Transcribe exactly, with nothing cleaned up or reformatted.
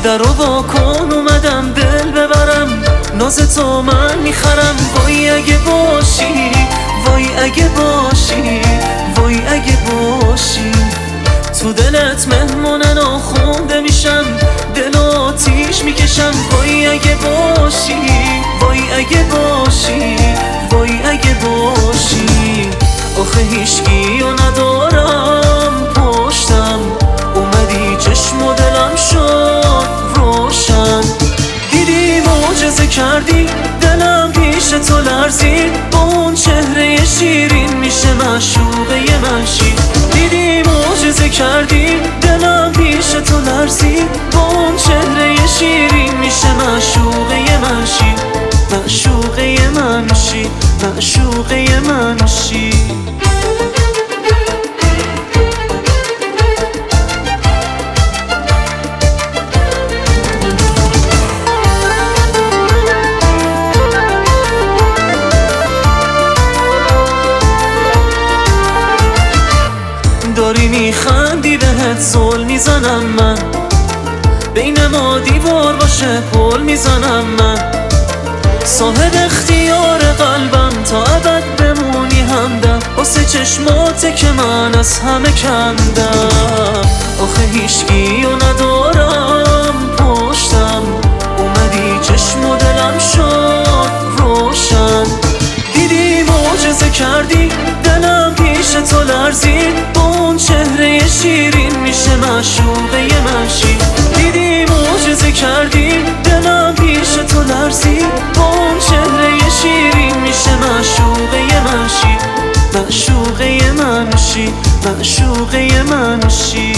در رو وا کن اومدم دل ببرم، ناز تو من میخرم. وای اگه باشی، وای اگه باشی، وای اگه باشی. تو دلت مهمون ناخونده میشم، دل آتیش میکشم. وای اگه باشی، وای اگه باشی، وای اگه باشی. آخه هیچکی رو ندارم پشتم، اومدی چشم و دلم شد روشن. دیدی معجزه کردی، دلم پیش تو لرزید. با اون چهره شیرین میشه معشوقه من شی. دیدی معجزه کردی، دلم پیش تو لرزید. با اون چهره شیرین میشه معشوقه من شی. معشوقه من شی، معشوقه من شی. داری میخندی بهت زل میزنم من، بین ما دیوار باشه پل میزنم من. صاحب اختیار قلبم تا ابد بمونی همدم، واسه چشماته که من از همه کندم. آخه هیچکی رو ندارم پشتم، اومدی چشم و دلم شد روشن. دیدی معجزه کردی، دلم پیش تو لرزید. با اون چهره شیرین میشه معشوقه من شی. دیدی معجزه کردی، دلم پیش تو لرزید. با اون چهره شیرین میشه معشوقه من شی. معشوقه من شی، معشوقه من شی.